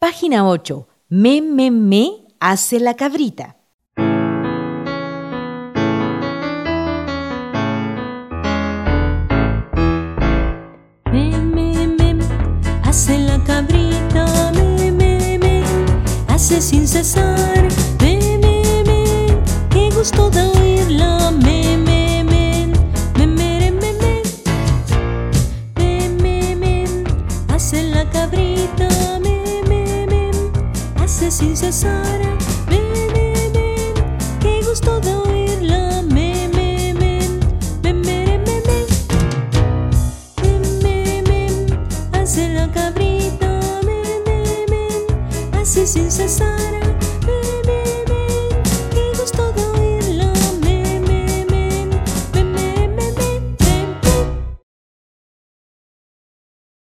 Página 8. Me, hace la cabrita. Hace la cabrita, hace sin cesar. Qué gusto de oírla, hace la cabrita, hace sin cesar. Qué gusto de oírla, hace la cabrita, hace sin cesar.